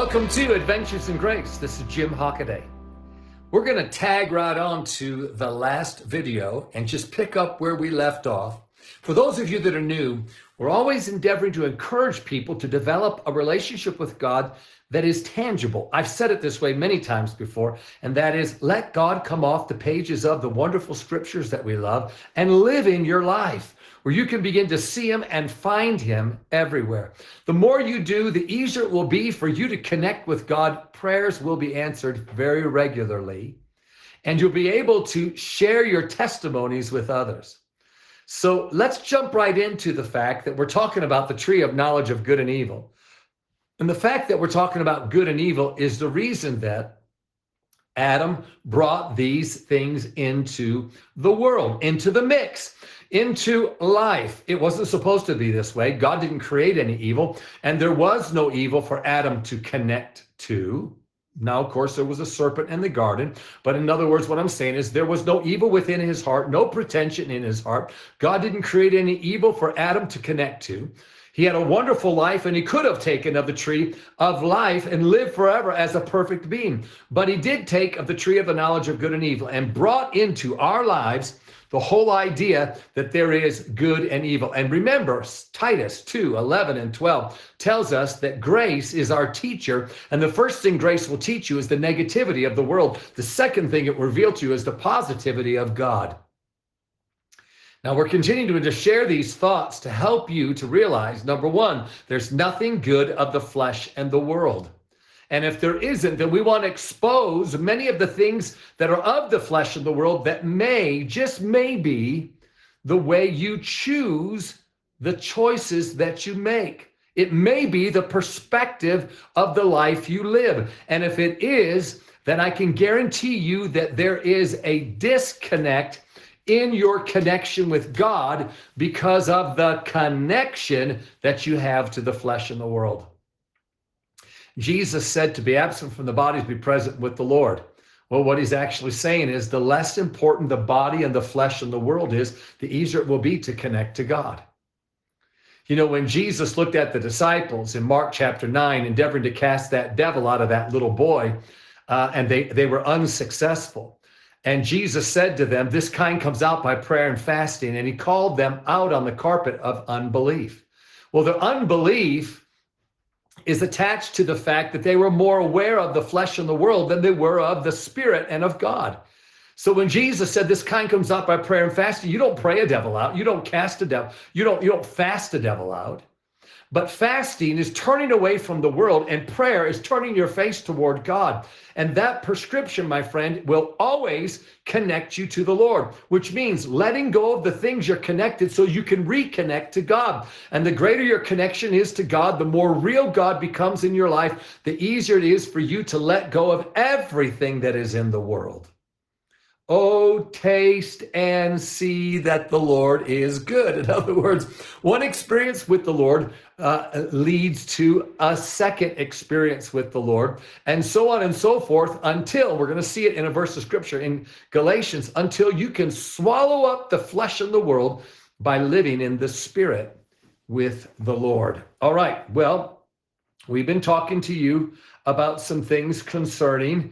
Welcome to Adventures in Grace. This is Jim Hockaday. We're going to tag right on to the last video and just pick up where we left off. For those of you that are new, we're always endeavoring to encourage people to develop a relationship with God that is tangible. I've said it this way many times before, and that is let God come off the pages of the wonderful scriptures that we love and live in your life, where you can begin to see him and find him everywhere. The more you do, the easier it will be for you to connect with God. Prayers will be answered very regularly, and you'll be able to share your testimonies with others. So let's jump right into the fact that we're talking about the tree of knowledge of good and evil. And the fact that we're talking about good and evil is the reason that Adam brought these things into the world, into the mix, into life. It wasn't supposed to be this way. God didn't create any evil, and there was no evil for Adam to connect to. Now, of course, there was a serpent in the garden, but in other words, what I'm saying is there was no evil within his heart, no pretension in his heart. God didn't create any evil for Adam to connect to. He had a wonderful life, and he could have taken of the tree of life and lived forever as a perfect being. But he did take of the tree of the knowledge of good and evil and brought into our lives the whole idea that there is good and evil. And remember, Titus 2:11 and 12 tells us that grace is our teacher. And the first thing grace will teach you is the negativity of the world. The second thing it will reveal to you is the positivity of God. Now, we're continuing to share these thoughts to help you to realize, number one, there's nothing good of the flesh and the world. And if there isn't, then we want to expose many of the things that are of the flesh and the world that may, just may be, the way you choose the choices that you make. It may be the perspective of the life you live. And if it is, then I can guarantee you that there is a disconnect in your connection with God because of the connection that you have to the flesh and the world. Jesus said to be absent from the body is to be present with the Lord. Well, what he's actually saying is the less important the body and the flesh and the world is, the easier it will be to connect to God. You know, when Jesus looked at the disciples in Mark chapter 9, endeavoring to cast that devil out of that little boy, and they were unsuccessful. And Jesus said to them, this kind comes out by prayer and fasting. And he called them out on the carpet of unbelief. Well, their unbelief is attached to the fact that they were more aware of the flesh and the world than they were of the spirit and of God. So when Jesus said this kind comes out by prayer and fasting, you don't pray a devil out. You don't cast a devil. You don't fast a devil out. But fasting is turning away from the world, and prayer is turning your face toward God. And that prescription, my friend, will always connect you to the Lord, which means letting go of the things you're connected so you can reconnect to God. And the greater your connection is to God, the more real God becomes in your life, the easier it is for you to let go of everything that is in the world. Oh, taste and see that the Lord is good. In other words, one experience with the Lord leads to a second experience with the Lord, and so on and so forth until, we're going to see it in a verse of scripture in Galatians, until you can swallow up the flesh and the world by living in the spirit with the Lord. All right, well, we've been talking to you about some things concerning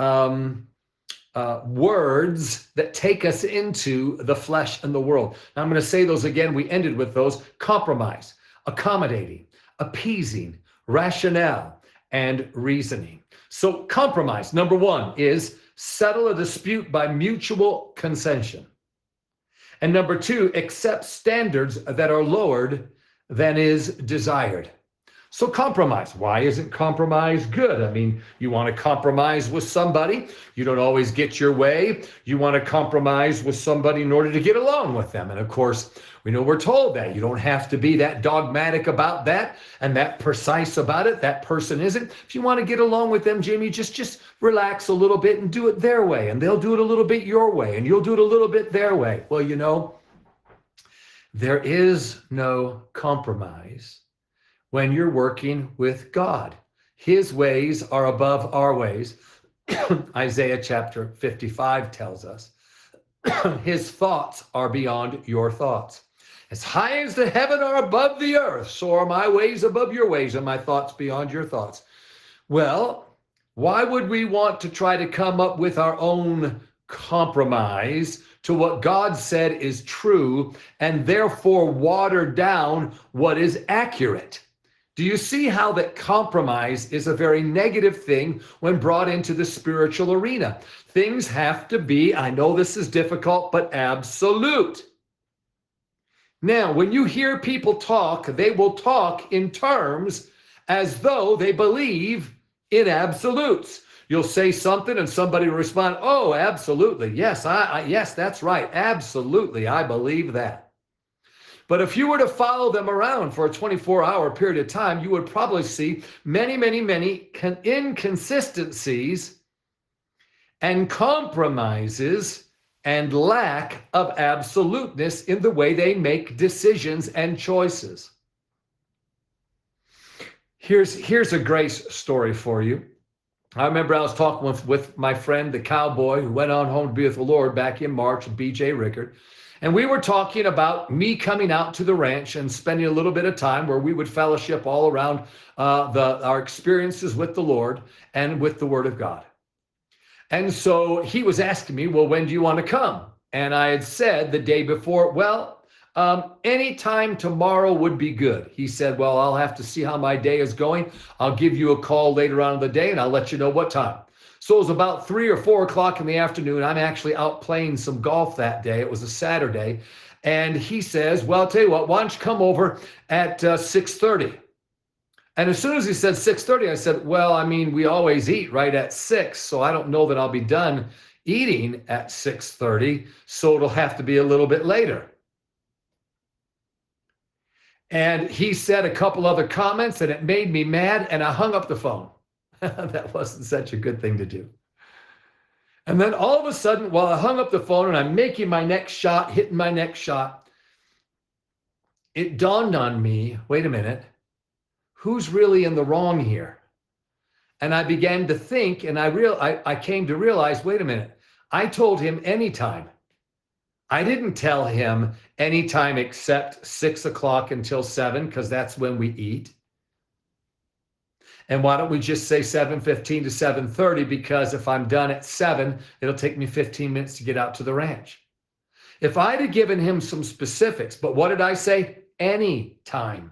words that take us into the flesh and the world. Now I'm going to say those again. We ended with those: compromise, accommodating, appeasing, rationale, and reasoning. So compromise, number one, is settle a dispute by mutual consension. And number two, accept standards that are lowered than is desired. So compromise. Why isn't compromise good? I mean, you want to compromise with somebody. You don't always get your way. You want to compromise with somebody in order to get along with them. And of course, we know we're told that you don't have to be that dogmatic about that and that precise about it. That person isn't. If you want to get along with them, Jimmy, just relax a little bit and do it their way. And they'll do it a little bit your way. And you'll do it a little bit their way. Well, you know, there is no compromise when you're working with God. His ways are above our ways. Isaiah chapter 55 tells us, his thoughts are beyond your thoughts. As high as the heaven are above the earth, so are my ways above your ways and my thoughts beyond your thoughts. Well, why would we want to try to come up with our own compromise to what God said is true and therefore water down what is accurate? Do you see how that compromise is a very negative thing when brought into the spiritual arena? Things have to be, I know this is difficult, but absolute. Now, when you hear people talk, they will talk in terms as though they believe in absolutes. You'll say something and somebody will respond, oh, absolutely. Yes, yes, that's right. Absolutely. I believe that. But if you were to follow them around for a 24-hour period of time, you would probably see many, many, many inconsistencies and compromises and lack of absoluteness in the way they make decisions and choices. Here's a grace story for you. I remember I was talking with my friend, the cowboy, who went on home to be with the Lord back in March, BJ Rickard. And we were talking about me coming out to the ranch and spending a little bit of time where we would fellowship all around our experiences with the Lord and with the Word of God. And so he was asking me, well, when do you want to come? And I had said the day before, well, anytime tomorrow would be good. He said, well, I'll have to see how my day is going. I'll give you a call later on in the day and I'll let you know what time. So it was about 3 or 4 o'clock in the afternoon. I'm actually out playing some golf that day. It was a Saturday. And he says, well, I'll tell you what, why don't you come over at 6:30? And as soon as he said 6:30, I said, well, I mean, we always eat right at 6. So I don't know that I'll be done eating at 6:30. So it'll have to be a little bit later. And he said a couple other comments and it made me mad and I hung up the phone. That wasn't such a good thing to do. And then all of a sudden, while I hung up the phone and I'm making my next shot, hitting my next shot, it dawned on me, wait a minute, who's really in the wrong here? And I began to think and I came to realize, wait a minute, I told him anytime. I didn't tell him anytime except 6 o'clock until 7, because that's when we eat. And why don't we just say 7:15 to 7:30? Because if I'm done at 7, it'll take me 15 minutes to get out to the ranch. If I'd have given him some specifics, but what did I say? Any time.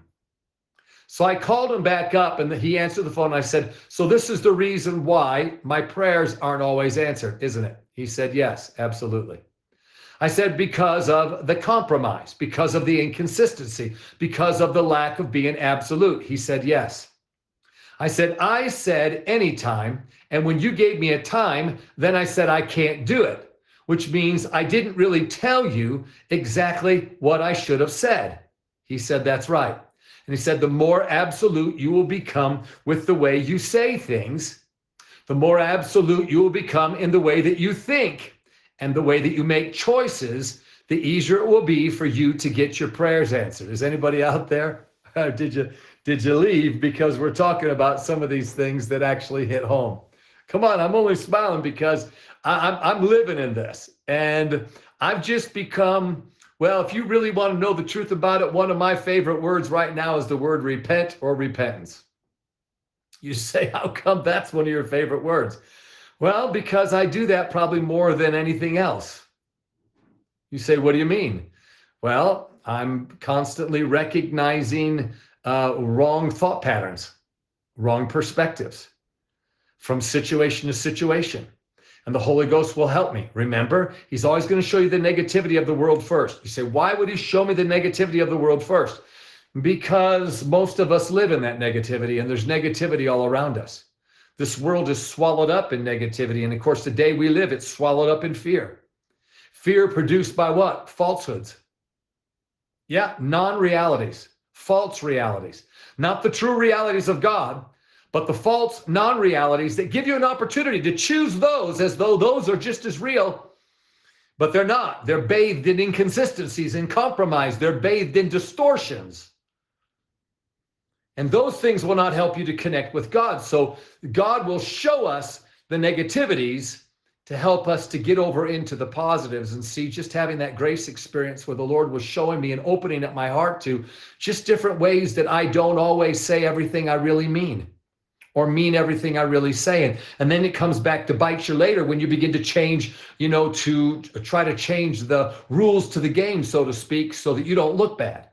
So I called him back up and he answered the phone. And I said, so this is the reason why my prayers aren't always answered, isn't it? He said, yes, absolutely. I said, because of the compromise, because of the inconsistency, because of the lack of being absolute. He said, yes. I said anytime. And when you gave me a time, then I said, I can't do it, which means I didn't really tell you exactly what I should have said. He said, that's right. And he said, the more absolute you will become with the way you say things, the more absolute you will become in the way that you think and the way that you make choices, the easier it will be for you to get your prayers answered. Is anybody out there? Did you leave because we're talking about some of these things that actually hit home? Come on, I'm only smiling because I'm living in this. And I've just become, well, if you really want to know the truth about it, one of my favorite words right now is the word repent or repentance. You say, how come that's one of your favorite words? Well, because I do that probably more than anything else. You say, what do you mean? Well, I'm constantly recognizing wrong thought patterns, wrong perspectives from situation to situation. And the Holy Ghost will help me. Remember, he's always going to show you the negativity of the world first. You say, why would he show me the negativity of the world first? Because most of us live in that negativity and there's negativity all around us. This world is swallowed up in negativity. And of course, the day we live, it's swallowed up in fear. Fear produced by what? Falsehoods. Yeah, non-realities. False realities, not the true realities of God, but the false non-realities that give you an opportunity to choose those as though those are just as real, but they're not. They're bathed in inconsistencies and compromise. They're bathed in distortions. And those things will not help you to connect with God. So God will show us the negativities to help us to get over into the positives and see, just having that grace experience where the Lord was showing me and opening up my heart to just different ways that I don't always say everything I really mean, or mean everything I really say. And then it comes back to bite you later when you begin to change, to try to change the rules to the game, so to speak, so that you don't look bad.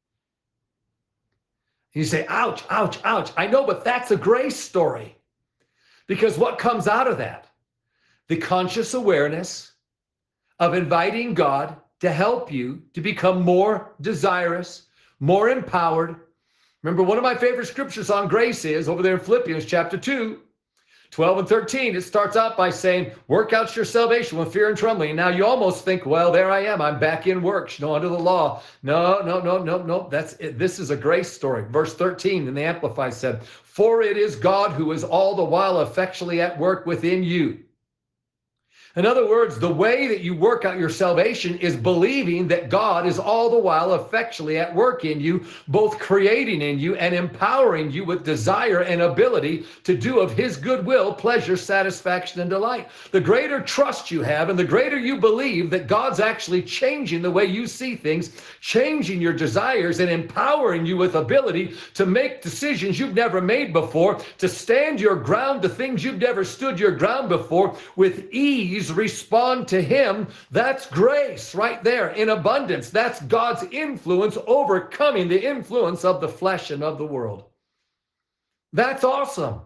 You say, ouch, ouch, ouch. I know, but that's a grace story. Because what comes out of that? The conscious awareness of inviting God to help you to become more desirous, more empowered. Remember, one of my favorite scriptures on grace is over there in Philippians chapter 2, 12 and 13. It starts out by saying, work out your salvation with fear and trembling. Now you almost think, well, there I am. I'm back in works, under the law. No. That's it. This is a grace story. Verse 13 in the Amplified said, for it is God who is all the while effectually at work within you. In other words, the way that you work out your salvation is believing that God is all the while effectually at work in you, both creating in you and empowering you with desire and ability to do of his goodwill, pleasure, satisfaction, and delight. The greater trust you have and the greater you believe that God's actually changing the way you see things, changing your desires and empowering you with ability to make decisions you've never made before, to stand your ground to things you've never stood your ground before with ease, respond to him. That's grace right there in abundance. That's God's influence overcoming the influence of the flesh and of the world. That's awesome.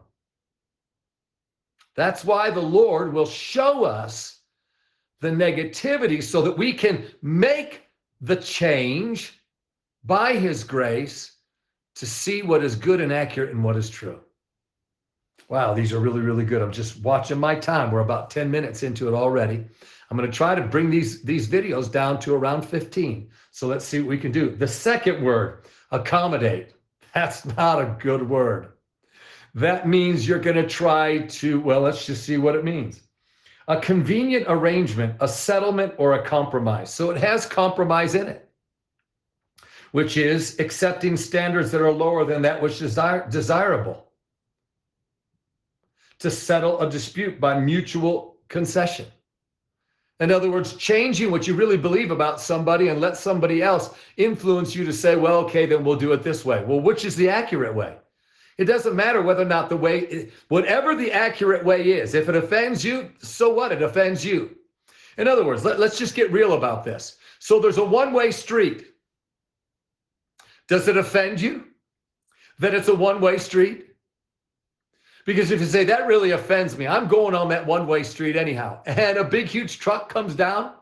That's why the Lord will show us the negativity so that we can make the change by his grace to see what is good and accurate and what is true. Wow, these are really, really good. I'm just watching my time. We're about 10 minutes into it already. I'm going to try to bring these videos down to around 15. So let's see what we can do. The second word, accommodate. That's not a good word. That means you're going to try to, well, let's just see what it means. A convenient arrangement, a settlement, or a compromise. So it has compromise in it, which is accepting standards that are lower than that which is desirable. To settle a dispute by mutual concession. In other words, changing what you really believe about somebody and let somebody else influence you to say, well, okay, then we'll do it this way. Well, which is the accurate way? It doesn't matter whether or not the way, whatever the accurate way is, if it offends you, so what? It offends you. In other words, let's just get real about this. So there's a one-way street. Does it offend you that it's a one-way street? Because if you say, that really offends me, I'm going on that one-way street anyhow, and a big, huge truck comes down.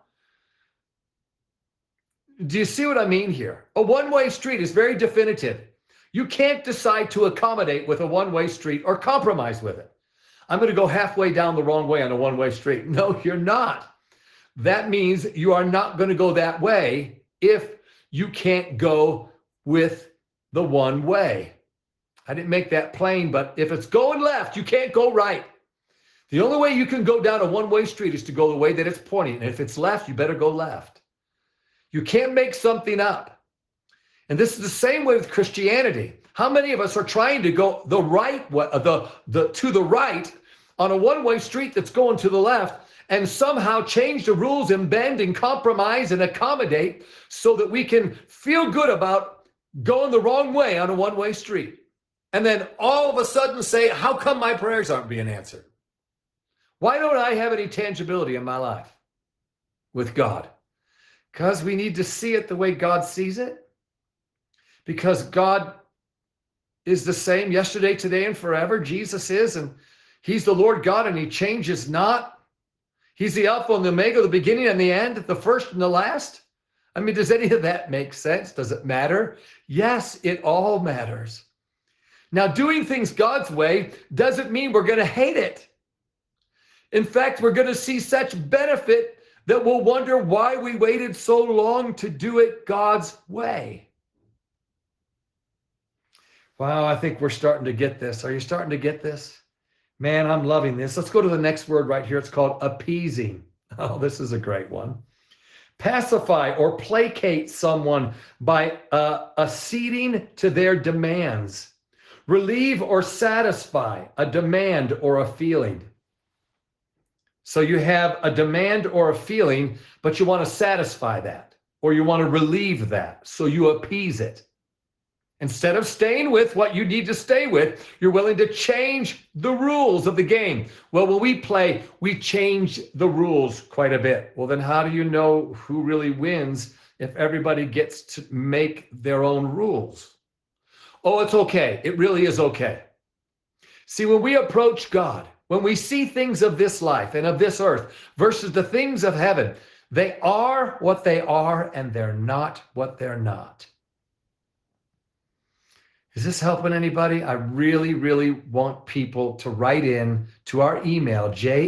Do you see what I mean here? A one-way street is very definitive. You can't decide to accommodate with a one-way street or compromise with it. I'm going to go halfway down the wrong way on a one-way street. No, you're not. That means you are not going to go that way if you can't go with the one way. I didn't make that plain, but if it's going left, you can't go right. The only way you can go down a one-way street is to go the way that it's pointing. And if it's left, you better go left. You can't make something up. And this is the same way with Christianity. How many of us are trying to go the right way, to the right on a one-way street that's going to the left, and somehow change the rules and bend and compromise and accommodate so that we can feel good about going the wrong way on a one-way street? And then all of a sudden say, how come my prayers aren't being answered? Why don't I have any tangibility in my life with God? Because we need to see it the way God sees it. Because God is the same yesterday, today, and forever. Jesus is, and he's the Lord God, and he changes not. He's the Alpha and the Omega, the beginning and the end, the first and the last. I mean, does any of that make sense? Does it matter? Yes, it all matters. Now, doing things God's way doesn't mean we're going to hate it. In fact, we're going to see such benefit that we'll wonder why we waited so long to do it God's way. Wow, I think we're starting to get this. Are you starting to get this? Man, I'm loving this. Let's go to the next word right here. It's called appeasing. Oh, this is a great one. Pacify or placate someone by acceding to their demands. Relieve or satisfy a demand or a feeling. So you have a demand or a feeling, but you want to satisfy that, or you want to relieve that, so you appease it. Instead of staying with what you need to stay with, you're willing to change the rules of the game. Well, when we play, we change the rules quite a bit. Well, then how do you know who really wins if everybody gets to make their own rules? Oh, it's okay. It really is okay. See, when we approach God, when we see things of this life and of this earth versus the things of heaven, they are what they are and they're not what they're not. Is this helping anybody? I really, really want people to write in to our email,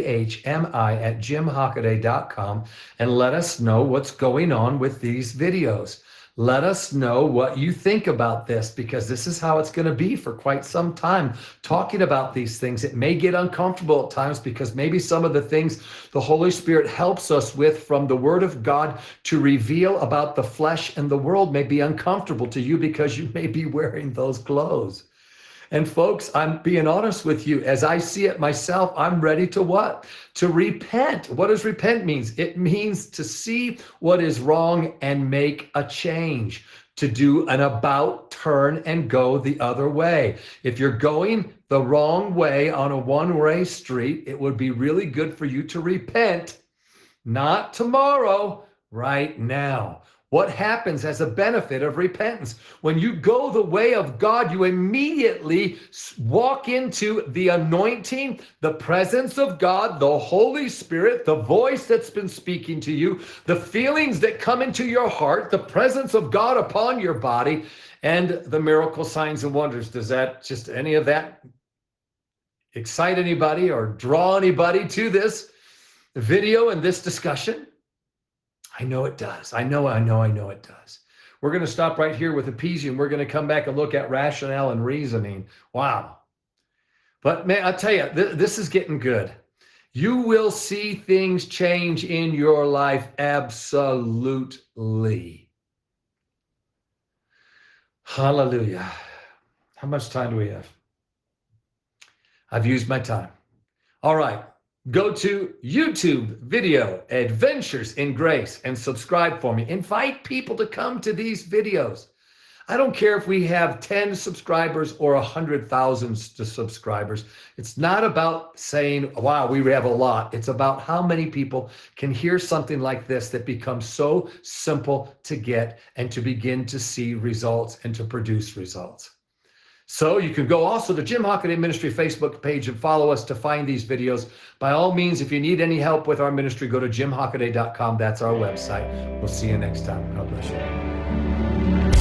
jhmi@jimhockaday.com, and let us know what's going on with these videos. Let us know what you think about this, because this is how it's going to be for quite some time, talking about these things. It may get uncomfortable at times because maybe some of the things the Holy Spirit helps us with from the Word of God to reveal about the flesh and the world may be uncomfortable to you because you may be wearing those clothes. And folks, I'm being honest with you. As I see it myself, I'm ready to what? To repent. What does repent means? It means to see what is wrong and make a change, to do an about turn and go the other way. If you're going the wrong way on a one-way street, it would be really good for you to repent, not tomorrow, right now. What happens as a benefit of repentance? When you go the way of God, you immediately walk into the anointing, the presence of God, the Holy Spirit, the voice that's been speaking to you, the feelings that come into your heart, the presence of God upon your body, and the miracle signs and wonders. Does that, just any of that excite anybody or draw anybody to this video and this discussion? I know it does. I know it does. We're going to stop right here with Ephesians. We're going to come back and look at rationale and reasoning. Wow. But man, I'll tell you, this is getting good. You will see things change in your life, absolutely. Hallelujah. How much time do we have? I've used my time. All right. Go to YouTube video, Adventures in Grace, and subscribe for me. Invite people to come to these videos. I don't care if we have 10 subscribers or 100,000 subscribers. It's not about saying, wow, we have a lot. It's about how many people can hear something like this that becomes so simple to get and to begin to see results and to produce results. So you can go also to Jim Hockaday Ministry Facebook page and follow us to find these videos. By all means, if you need any help with our ministry, go to jimhockaday.com. That's our website. We'll see you next time. God bless you.